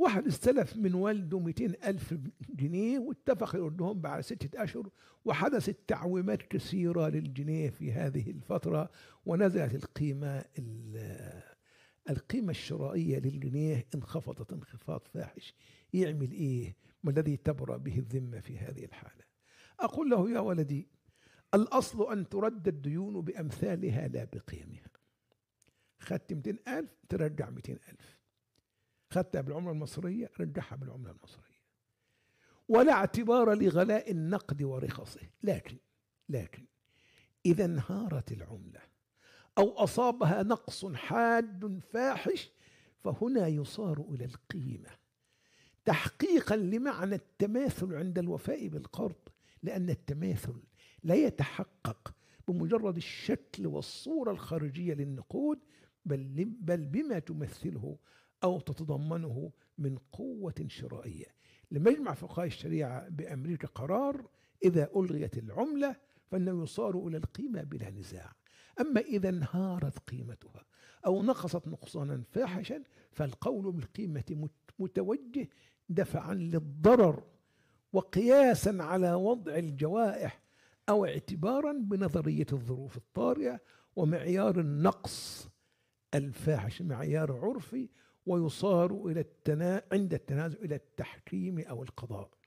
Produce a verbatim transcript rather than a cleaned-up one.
واحد استلف من والده مئتين ألف جنيه واتفق يردهم بعد ستة أشهر، وحدثت تعويمات كثيرة للجنيه في هذه الفترة، ونزلت القيمة القيمة الشرائية للجنيه انخفضت انخفاض فاحش. يعمل إيه؟ ما الذي تبرأ به الذمة في هذه الحالة؟ أقول له: يا ولدي، الأصل أن ترد الديون بأمثالها لا بقيمها. خدت مئتين ألف ترجع مئتين ألف، خدتها بالعملة المصرية رجعها بالعملة المصرية، ولا اعتبار لغلاء النقد ورخصه. لكن لكن إذا انهارت العملة أو أصابها نقص حاد فاحش فهنا يصار إلى القيمة تحقيقا لمعنى التماثل عند الوفاء بالقرض، لأن التماثل لا يتحقق بمجرد الشكل والصورة الخارجية للنقود، بل, بل بما تمثله أو تتضمنه من قوة شرائية. لما يجمع فقهاء الشريعة بأمريكا قرار: إذا ألغيت العملة فإنه يصار إلى القيمة بلا نزاع. أما إذا انهارت قيمتها أو نقصت نقصانا فاحشا فالقول بالقيمة متوجه دفعا للضرر وقياسا على وضع الجوائح، أو اعتبارا بنظرية الظروف الطارئة ومعيار النقص الفاحش معيار عرفي، ويصار إلى التنا... عند التنازع إلى التحكيم أو القضاء.